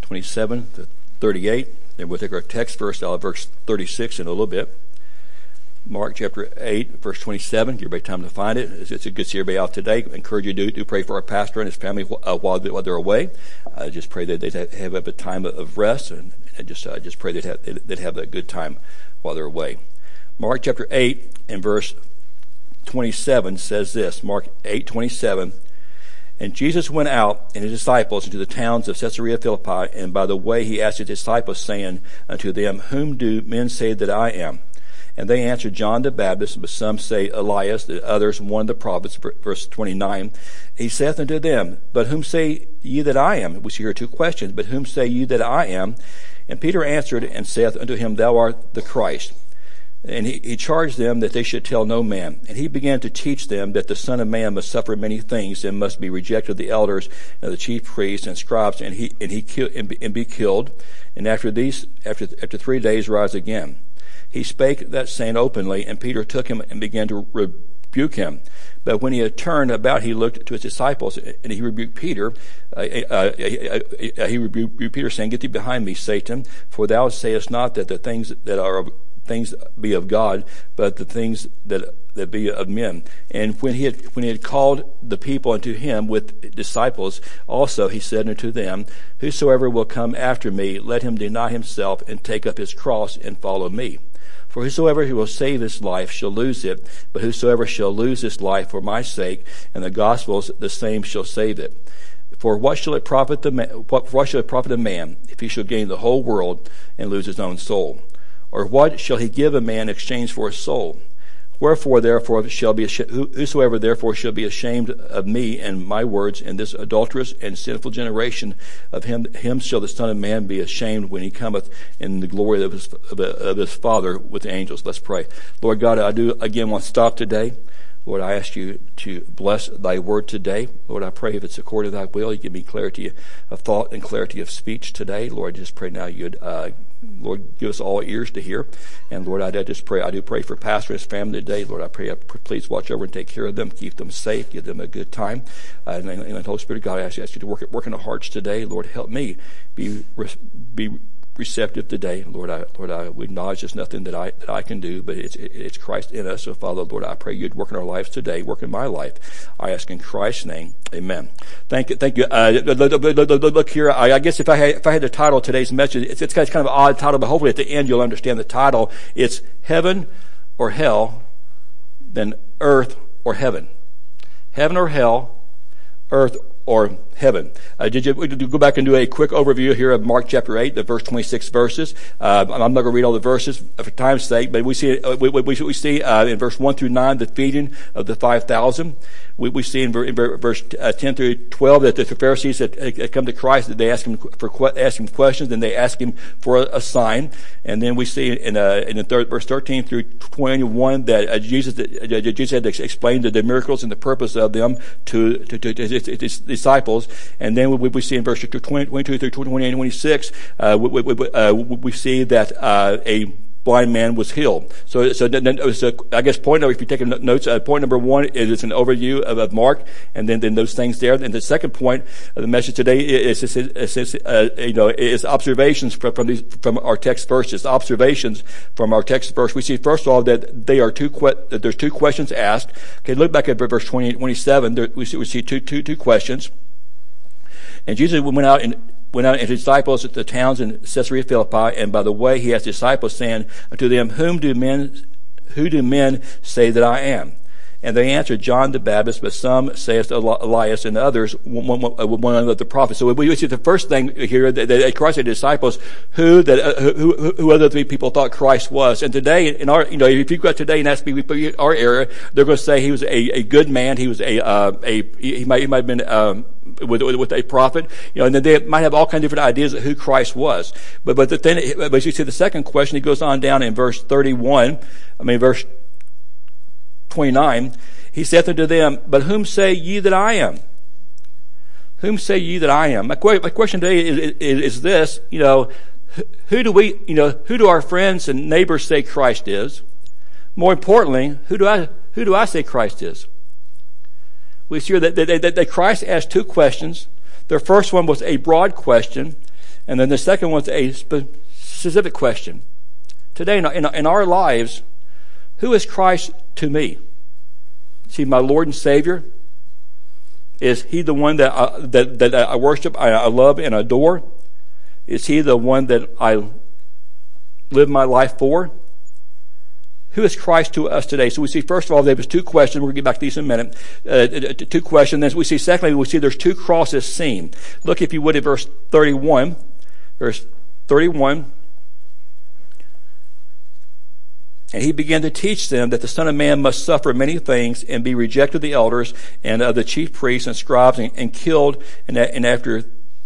27 to 38. Then we'll take our text verse out of verse 36 in a little bit. Mark chapter 8, verse 27. Give everybody time to find it. It's good to see everybody out today. I encourage you to do pray for our pastor and his family while they're away. Just pray that they'd have a time of rest, and just pray they'd have a good time while they're away. Mark chapter 8 and verse 27 says this. Mark 8:27. And Jesus went out and his disciples into the towns of Caesarea Philippi, and by the way he asked his disciples, saying unto them, Whom do men say that I am? And they answered, John the Baptist, but some say Elias, the others one of the prophets. Verse 29. He saith unto them, But whom say ye that I am? We see here two questions. But whom say ye that I am? And Peter answered and saith unto him, Thou art the Christ. And he charged them that they should tell no man. And he began to teach them that the Son of Man must suffer many things, and must be rejected of the elders and the chief priests and scribes, and be killed, and after 3 days rise again. He spake that saying openly, and Peter took him and began to rebuke him. But when he had turned about, he looked to his disciples, and he rebuked Peter. He rebuked Peter, saying, Get thee behind me, Satan, for thou sayest not that the things that are of things be of God, but the things that be of men. And when he had called the people unto him with disciples also, he said unto them, Whosoever will come after me, let him deny himself, and take up his cross, and follow me. For whosoever will save his life shall lose it, but whosoever shall lose his life for my sake and the gospel's, the same shall save it. For what shall it profit a man if he shall gain the whole world and lose his own soul? Or what shall he give a man in exchange for his soul? Wherefore, therefore, whosoever therefore shall be ashamed of me and my words in this adulterous and sinful generation, of him shall the Son of Man be ashamed when he cometh in the glory of his Father with the angels. Let's pray. Lord God, I do again want to stop today. Lord, I ask you to bless thy word today. Lord, I pray if it's according to thy will, you give me clarity of thought and clarity of speech today. Lord, I just pray now you'd, Lord, give us all ears to hear. And Lord, I do pray for Pastor and his family today. Lord, I pray, please watch over and take care of them, keep them safe, give them a good time. And the Holy Spirit of God, I ask you to work in our hearts today. Lord, help me be receptive today. Lord, we acknowledge there's nothing that I can do, but it's Christ in us. So Father, Lord, I pray you'd work in our lives today, work in my life. I ask in Christ's name, amen. Thank you. Look here. I guess if I had the title of today's message, it's kind of an odd title, but hopefully at the end you'll understand the title. It's Heaven or Hell, then Earth or Heaven. Heaven or Hell, Earth or heaven. Did you go back and do a quick overview here of Mark chapter 8, the verse 26 verses? I'm not going to read all the verses for time's sake, but we see in verse 1 through 9 the feeding of the 5,000. We see in verse 10 through 12 that the Pharisees had come to Christ, that they ask him questions, and they ask him for a sign. And then we see in verse 13 through 21 that Jesus had to explain the miracles and the purpose of them to his disciples. And then we see in verse 22 through 28 and 26, we see that a blind man was healed. So I guess if you're taking notes, point number one is an overview of Mark, and then those things there. And the second point of the message today is observations from our text verses. Observations from our text verse. We see first of all that there's two questions asked. Okay, look back at verse 28, 27. We see two questions. And Jesus went out and his disciples at the towns in Caesarea Philippi, and by the way he asked disciples, saying unto them, Who do men say that I am? And they answered, John the Baptist, but some sayest Elias, and others one of the prophets. So we see the first thing here that Christ had disciples who other people thought Christ was. And today, if you go out today and ask people in our area, they're going to say he was a good man. He was he might have been with a prophet, and then they might have all kinds of different ideas of who Christ was. But you see the second question. He goes on down in verse 29, he saith unto them, But whom say ye that I am? Whom say ye that I am? My question today is this: who do our friends and neighbors say Christ is? More importantly, who do I say Christ is? We see that Christ asked two questions. The first one was a broad question, And then the second one's a specific question. Today, in our lives, who is Christ to me? Is he my Lord and Savior? Is he the one that I worship, I love, and adore? Is he the one that I live my life for? Who is Christ to us today? So we see, first of all, there was two questions. We're going to get back to these in a minute. Two questions. Then we see, secondly, we see there's two crosses seen. Look, if you would, at verse 31. Verse 31. And he began to teach them that the Son of Man must suffer many things and be rejected of the elders and of the chief priests and scribes and killed, and after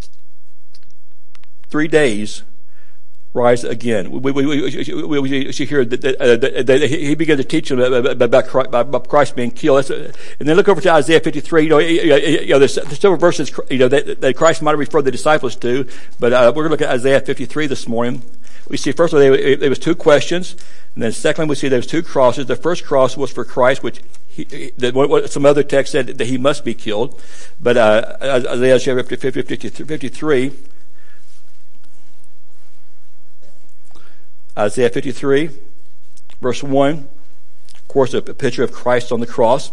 3 days rise again. We should hear that he began to teach them about Christ being killed. And then look over to Isaiah 53. There's several verses that Christ might have referred the disciples to, but we're going to look at Isaiah 53 this morning. We see, first of all, there was two questions, and then secondly, we see there was two crosses. The first cross was for Christ, which some other text said that he must be killed. But Isaiah chapter 53, Isaiah 53, verse 1, of course, a picture of Christ on the cross.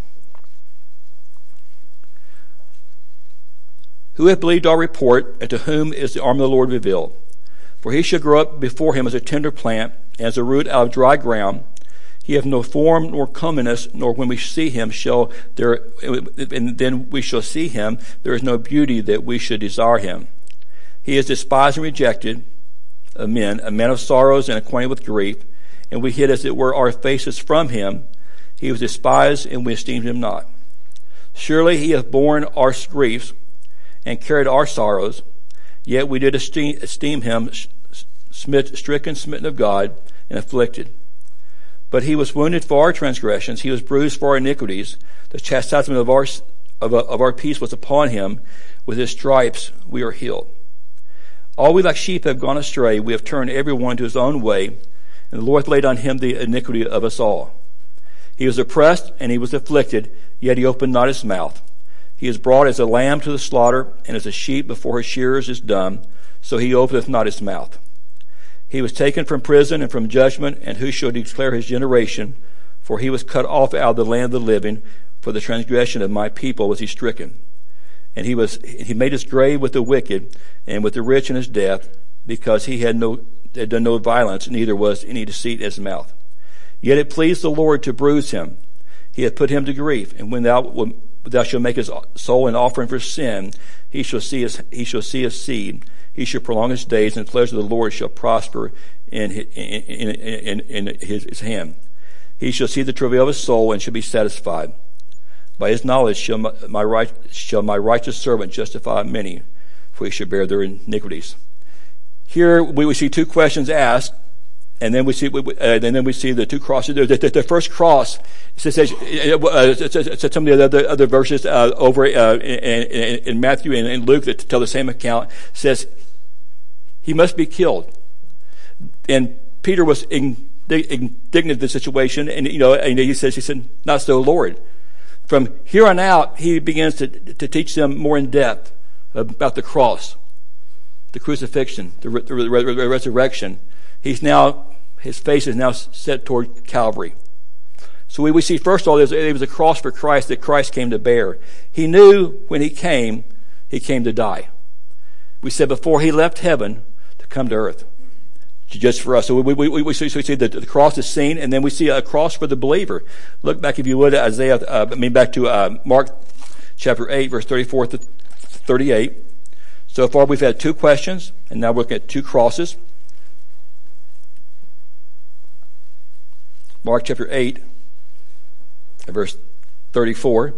Who hath believed our report, and to whom is the arm of the Lord revealed? For he shall grow up before him as a tender plant, as a root out of dry ground. He hath no form nor comeliness, nor when we see him and then we shall see him, there is no beauty that we should desire him. He is despised and rejected of men, a man of sorrows and acquainted with grief, and we hid as it were our faces from him. He was despised, and we esteemed him not. Surely he hath borne our griefs and carried our sorrows, yet we did esteem him stricken, smitten of God, and afflicted. But he was wounded for our transgressions, he was bruised for our iniquities. The chastisement of our peace was upon him. With his stripes we are healed. All we like sheep have gone astray. We have turned every one to his own way, and the Lord laid on him the iniquity of us all. He was oppressed and he was afflicted, yet he opened not his mouth. He is brought as a lamb to the slaughter, and as a sheep before his shearers is dumb, so he openeth not his mouth. He was taken from prison and from judgment, and who shall declare his generation? For he was cut off out of the land of the living. For the transgression of my people was he stricken. And he made his grave with the wicked, and with the rich in his death, because he had done no violence, neither was any deceit in his mouth. Yet it pleased the Lord to bruise him. He hath put him to grief. And when thou shalt make his soul an offering for sin, he shall see his seed. He shall prolong his days, and the pleasure of the Lord shall prosper in his hand. He shall see the travail of his soul, and shall be satisfied. By his knowledge shall my righteous servant justify many, for he shall bear their iniquities. Here we see two questions asked, and then we see the two crosses. The first cross says some of the other verses over in Matthew and Luke that tell the same account, says he must be killed. And Peter was indignant at the situation, and he said, "Not so, Lord." From here on out, he begins to teach them more in depth about the cross, the crucifixion, the resurrection. His face is now set toward Calvary. So we see, first of all, there was a cross for Christ that Christ came to bear. He knew when he came to die. We said before he left heaven to come to earth, just for us. So we see that the cross is seen, and then we see a cross for the believer. Look back, if you would, back to Mark chapter 8, verse 34 to 38. So far we've had two questions, and now we're looking at two crosses. Mark chapter 8, verse 34.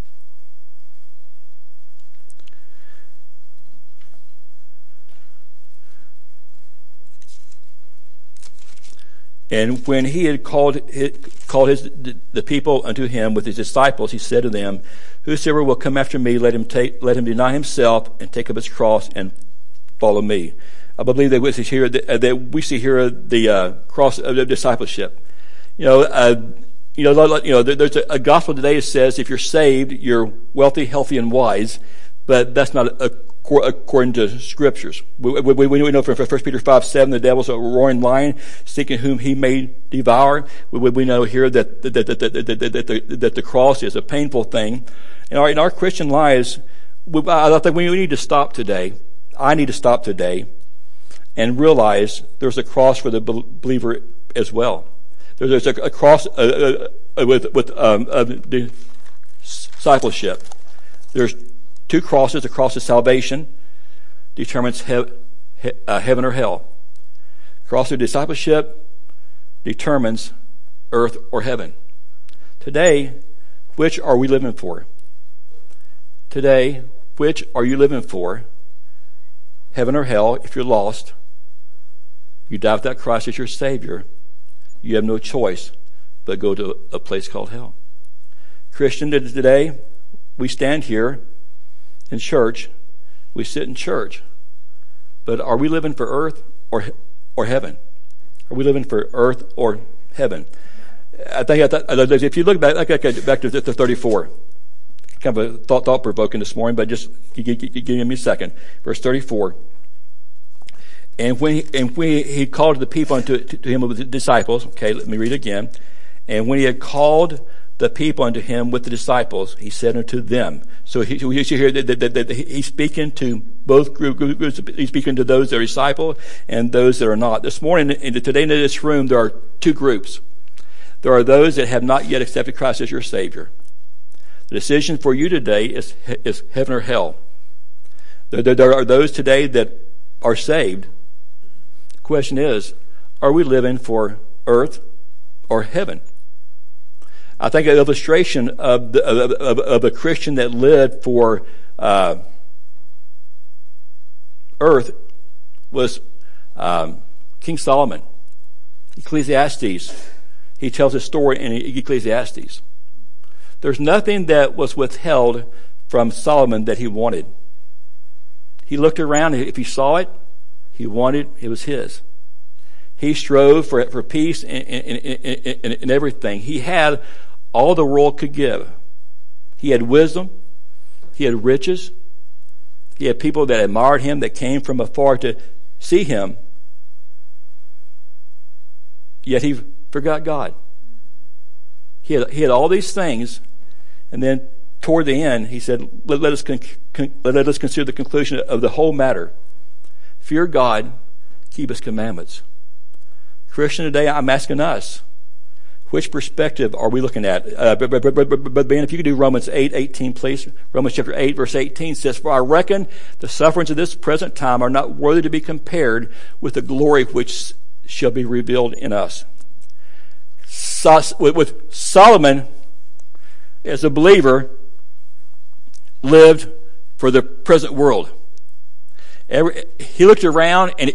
And when he had called the people unto him with his disciples, he said to them, "Whosoever will come after me, let him deny himself and take up his cross and follow me." I believe that we see here the cross of discipleship. There's a gospel today that says if you're saved, you're wealthy, healthy, and wise, but that's not according to Scriptures. We know from 1 Peter 5:7, the devil's a roaring lion, seeking whom he may devour. We know here that the cross is a painful thing. In our Christian lives, I think we need to stop today. I need to stop today and realize there's a cross for the believer as well. There's a cross with discipleship. There's two crosses. The cross of salvation determines heaven or hell. Cross of discipleship determines earth or heaven. Today, which are we living for? Today, which are you living for? Heaven or hell? If you're lost, you doubt that Christ is your Savior, you have no choice but go to a place called hell. Christian, today, we stand here in church, we sit in church, but are we living for earth or heaven? Are we living for earth or heaven? I think if you look back to 34, kind of a thought-provoking this morning, but just give me a second. Verse 34. And when he called the people unto him with the disciples, okay, let me read again. And when he had called the people unto him with the disciples, he said unto them. So you should hear that he's speaking to both groups. He's speaking to those that are disciples and those that are not. This morning, today in this room, there are two groups. There are those that have not yet accepted Christ as your Savior. The decision for you today is heaven or hell. There are those today that are saved. The question is, are we living for earth or heaven? I think an illustration of a Christian that lived for earth was King Solomon. Ecclesiastes. He tells a story in Ecclesiastes. There's nothing that was withheld from Solomon that he wanted. He looked around, if he saw it, he wanted, it was his. He strove for peace and everything. He had all the world could give. He had wisdom. He had riches. He had people that admired him, that came from afar to see him. Yet he forgot God. He had all these things, and then toward the end, he said, let us consider the conclusion of the whole matter. Fear God, keep his commandments. Christian, today I'm asking us, which perspective are we looking at? But Ben, if you could do Romans 8:18, please. Romans chapter 8, verse 18 says, For I reckon the sufferings of this present time are not worthy to be compared with the glory which shall be revealed in us. With Solomon, as a believer, lived for the present world. He looked around, and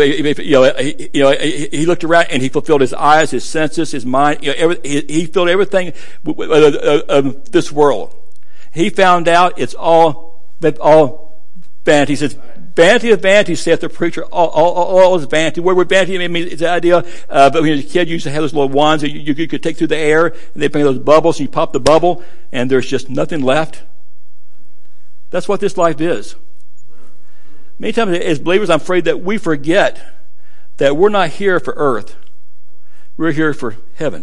he looked around, and he fulfilled his eyes, his senses, his mind. He filled everything of this world. He found out it's all vanity. He says, "Vanity of vanity," saith the preacher. All is vanity. Where vanity, I mean, it's the idea. But when you were a kid, you used to have those little wands that you could take through the air, and they bring those bubbles, and you pop the bubble, and there's just nothing left. That's what this life is. Many times as believers, I'm afraid that we forget that we're not here for earth. We're here for heaven.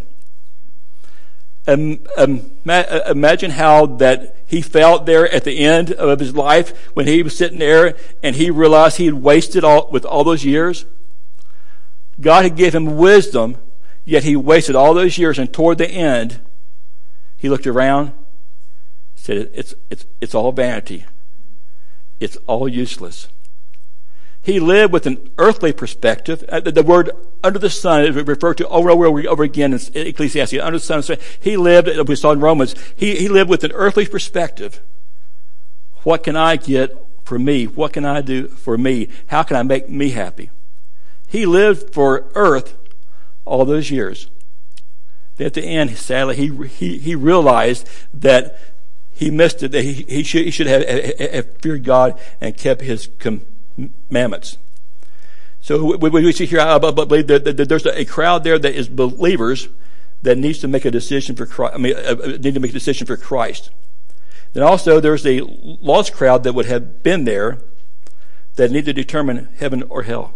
Imagine how that he felt there at the end of his life when he was sitting there and he realized he had wasted all those years. God had given him wisdom, yet he wasted all those years, and toward the end, he looked around, said, it's all vanity. It's all useless. He lived with an earthly perspective. The word under the sun is referred to over again in Ecclesiastes. Under the sun, he lived, we saw in Romans, he lived with an earthly perspective. What can I get for me? What can I do for me? How can I make me happy? He lived for earth all those years. Then at the end, sadly, he realized that he missed it, that he should have feared God and kept his commandments. So we see here, I believe that there's a crowd there that is believers that needs to make a decision for Christ. Need to make a decision for Christ. Then also there's a lost crowd that would have been there that need to determine heaven or hell.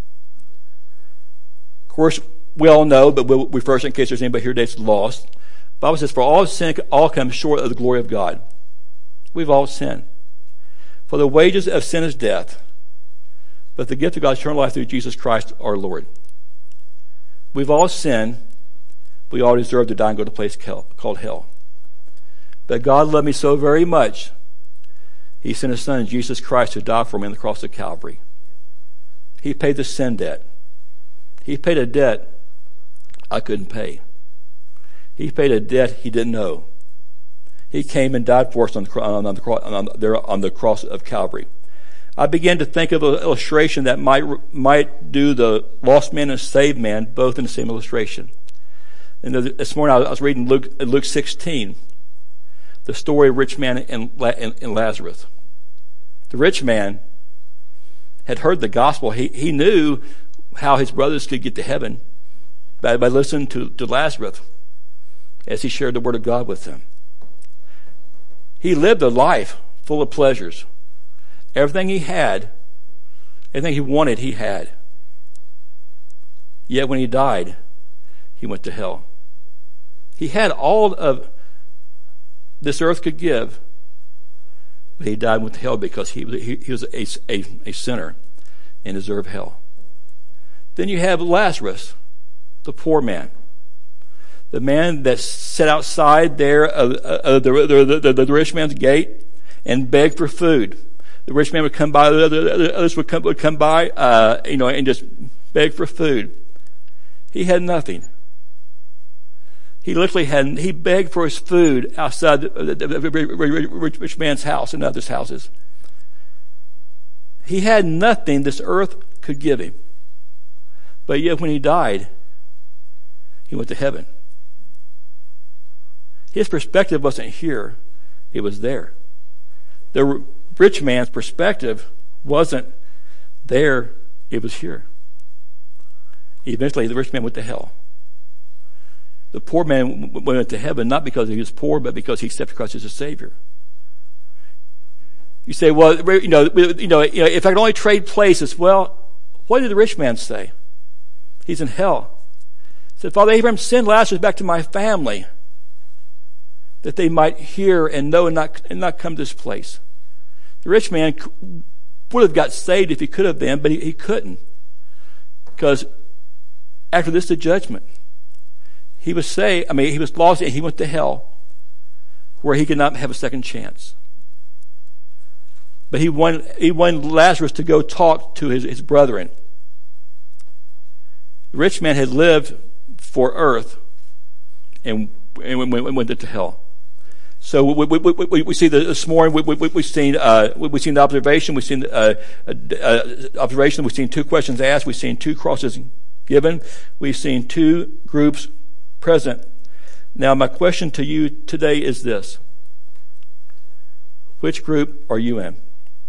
Of course, we all know, but we'll refer in case there's anybody here that's lost. The Bible says, for all sin all come short of the glory of God. We've all sinned. For the wages of sin is death, but the gift of God is eternal life through Jesus Christ our Lord. We've all sinned. We all deserve to die and go to a place called hell. But God loved me so very much, He sent His Son, Jesus Christ, to die for me on the cross of Calvary. He paid the sin debt. He paid a debt I couldn't pay. He paid a debt He didn't owe. He came and died for us on the cross of Calvary. I began to think of an illustration that might do the lost man and saved man both in the same illustration. And this morning I was reading Luke 16, the story of rich man and Lazarus. The rich man had heard the gospel. He knew how his brothers could get to heaven by listening to Lazarus as he shared the word of God with them. He lived a life full of pleasures. Everything he had, everything he wanted, he had. Yet when he died, he went to hell. He had all of this earth could give, but he died and went to hell because he was a sinner and deserved hell. Then you have Lazarus, the poor man. The man that sat outside there of the rich man's gate and begged for food. The rich man would come by, others would come by, and just beg for food. He had nothing. He literally he begged for his food outside the rich man's house and others' houses. He had nothing this earth could give him. But yet when he died, he went to heaven. His perspective wasn't here, it was there. The rich man's perspective wasn't there, it was here. Eventually, the rich man went to hell. The poor man went to heaven not because he was poor, but because he accepted Christ as a Savior. You say, well, if I could only trade places, well, what did the rich man say? He's in hell. He said, Father Abraham, send Lazarus back to my family, that they might hear and know and not come to this place. The rich man would have got saved if he could have been, but he couldn't. Because after this, the judgment. He was lost and he went to hell, where he could not have a second chance. But he wanted Lazarus to go talk to his brethren. The rich man had lived for earth and went into hell. So we see this morning we've seen the observation, we've seen observation, we've seen two questions asked, we've seen two crosses given, we've seen two groups present. Now my question to you today is this: which group are you in?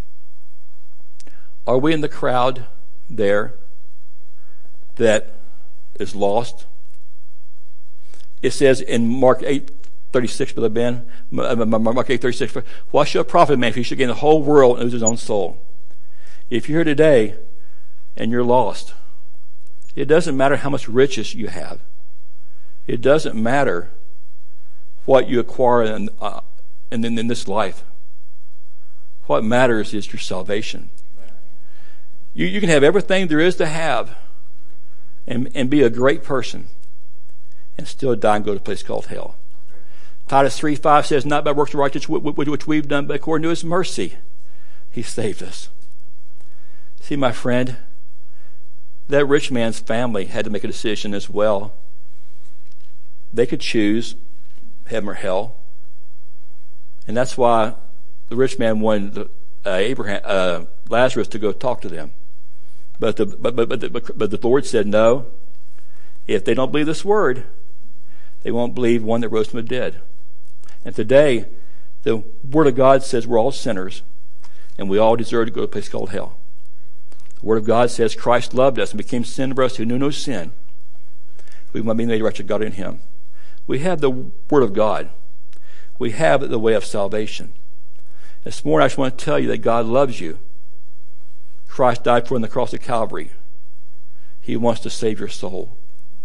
Are we in the crowd there that is lost? It says in Mark 8:36, Brother Ben, Mark 8:36, what shall a profit man if he should gain the whole world and lose his own soul? If you're here today and you're lost, it doesn't matter how much riches you have. It doesn't matter what you acquire in this life. What matters is your salvation. You can have everything there is to have and be a great person and still die and go to a place called hell. Titus 3:5 says, not by works of righteousness which we've done, but according to His mercy, He saved us. See, my friend, that rich man's family had to make a decision as well. They could choose heaven or hell. And that's why the rich man wanted Lazarus to go talk to them. But the Lord said, no, if they don't believe this word, they won't believe one that rose from the dead. And today, the Word of God says we're all sinners, and we all deserve to go to a place called hell. The Word of God says Christ loved us and became sin for us who knew no sin. We might be made right with God in Him. We have the Word of God. We have the way of salvation. This morning, I just want to tell you that God loves you. Christ died for on the cross of Calvary. He wants to save your soul.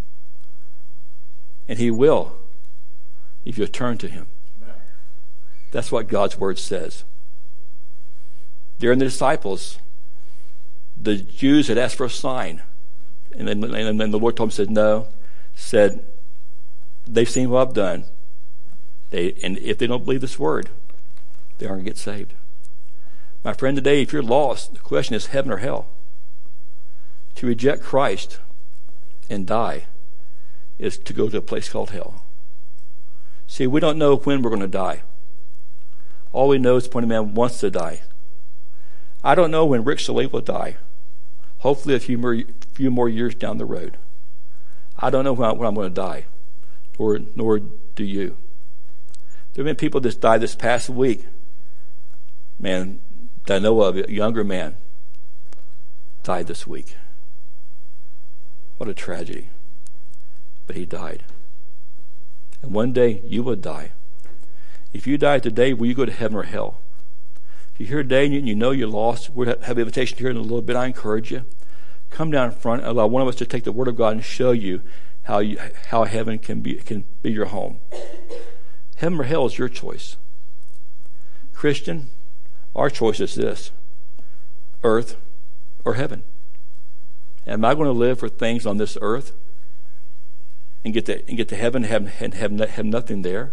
And he will if you turn to him. That's what God's word says. During the disciples, the Jews had asked for a sign. And then the Lord told them, said, no. Said, they've seen what I've done. And if they don't believe this word, they aren't going to get saved. My friend, today, if you're lost, the question is heaven or hell. To reject Christ and die is to go to a place called hell. See, we don't know when we're going to die. All we know is when a man wants to die. I don't know when Rick Sallee will die. Hopefully a few more years down the road. I don't know when I'm going to die, nor do you. There have been people that died this past week. Man, that I know of, a younger man died this week. What a tragedy. But he died. And one day you will die. If you die today, will you go to heaven or hell? If you're here today and you know you're lost, we'll have an invitation here in a little bit. I encourage you. Come down in front and allow one of us to take the Word of God and show you how heaven can be your home. Heaven or hell is your choice. Christian, our choice is this: earth or heaven. Am I going to live for things on this earth and get to heaven and have nothing there?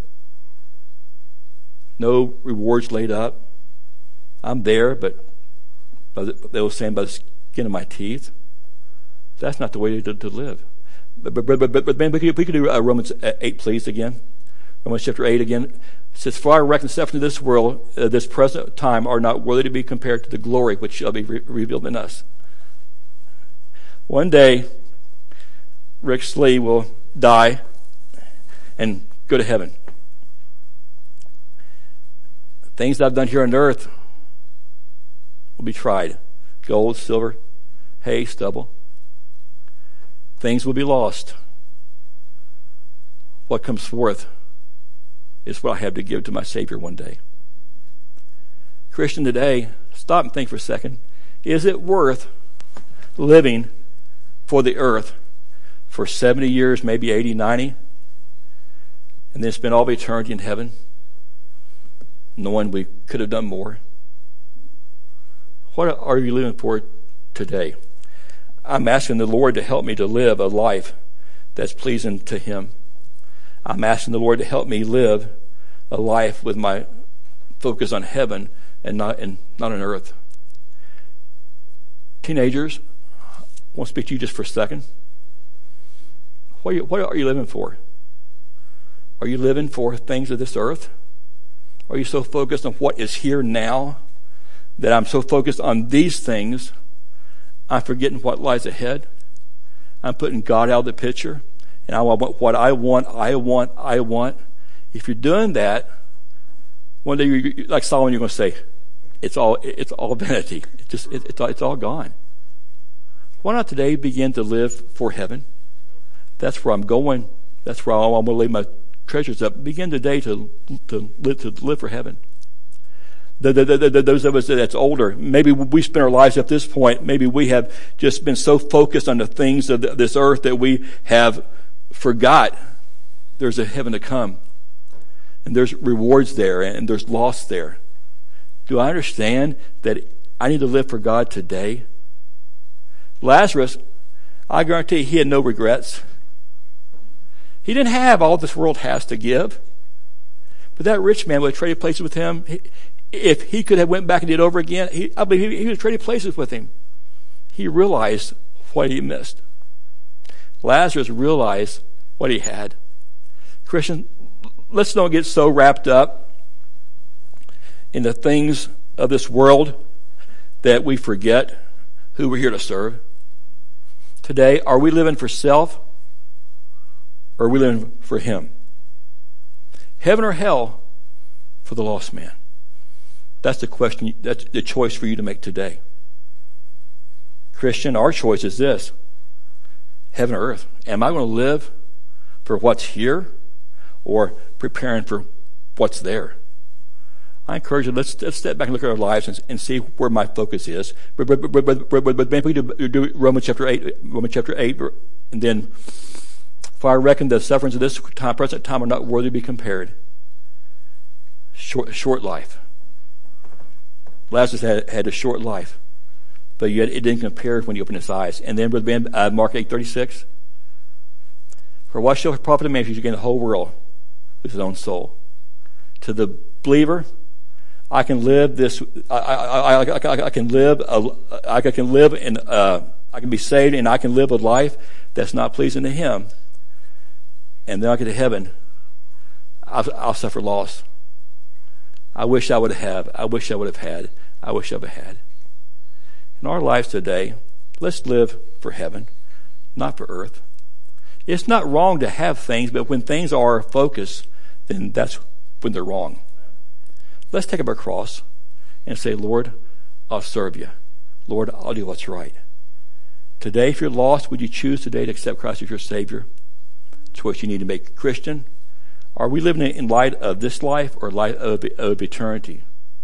No rewards laid up. I'm there, but they were saying by the skin of my teeth. That's not the way to live. But man, we could do Romans 8, please, again. Romans chapter 8 again. It says, for I reckon stuff into this world, this present time, are not worthy to be compared to the glory which shall be revealed in us. One day, Rick Sallee will die and go to heaven. Things that I've done here on earth will be tried. Gold, silver, hay, stubble. Things will be lost. What comes forth is what I have to give to my Savior one day. Christian, today, stop and think for a second. Is it worth living for the earth for 70 years, maybe 80, 90, and then spend all of eternity in heaven, knowing we could have done more? What are you living for today? I'm asking the Lord to help me to live a life that's pleasing to Him. I'm asking the Lord to help me live a life with my focus on heaven and not on earth. Teenagers, I want to speak to you just for a second. What are you living for? Are you living for things of this earth? Are you so focused on what is here now that I'm so focused on these things, I'm forgetting what lies ahead? I'm putting God out of the picture, and I want what I want. If you're doing that, one day, like Solomon, you're going to say, it's all vanity. It's all gone. Why not today begin to live for heaven? That's where I'm going. That's where I'm going to lay my treasures up. Begin today to live for heaven. Those of us that's older, maybe we spend our lives at this point, maybe we have just been so focused on the things of this earth that we have forgot there's a heaven to come. And there's rewards there, and there's loss there. Do I understand that I need to live for God today? Lazarus, I guarantee he had no regrets. He didn't have all this world has to give. But that rich man would have traded places with him. If he could have went back and did it over again, I believe he would have traded places with him. He realized what he missed. Lazarus realized what he had. Christian, let's don't get so wrapped up in the things of this world that we forget who we're here to serve. Today, are we living for self, or are we living for Him? Heaven or hell for the lost man? That's the question, that's the choice for you to make today. Christian, our choice is this: heaven or earth. Am I going to live for what's here, or preparing for what's there? I encourage you, let's step back and look at our lives and see where my focus is. But maybe we do Romans chapter 8, and then, for I reckon the sufferings of this present time are not worthy to be compared. Short life. Lazarus had a short life, but yet it didn't compare when he opened his eyes. And then, Brother Ben, Mark 8:36. For what shall it profit a man if he gain the whole world with his own soul? To the believer, I can live this. I can live. I can be saved, and I can live a life that's not pleasing to Him. And then I get to heaven. I'll suffer loss. I wish I would have. I wish I would have had. I wish I would have had. In our lives today, let's live for heaven, not for earth. It's not wrong to have things, but when things are our focus, then that's when they're wrong. Let's take up our cross and say, Lord, I'll serve you. Lord, I'll do what's right. Today, if you're lost, would you choose today to accept Christ as your Savior? It's what you need to make a Christian. Are we living in light of this life or light of eternity?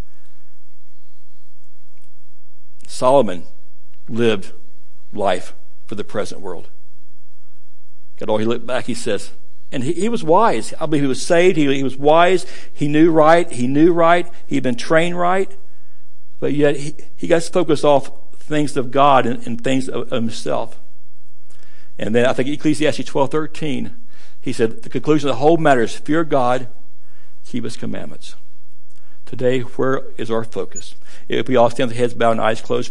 Solomon lived life for the present world. God, he looked back, he says, and he was wise. I believe he was saved. He was wise. He knew right. He'd been trained right. But yet he got focused off things of God and things of himself. And then I think Ecclesiastes 12:13, he said, the conclusion of the whole matter is fear God, keep His commandments. Today, where is our focus? If we all stand with heads bowed and eyes closed.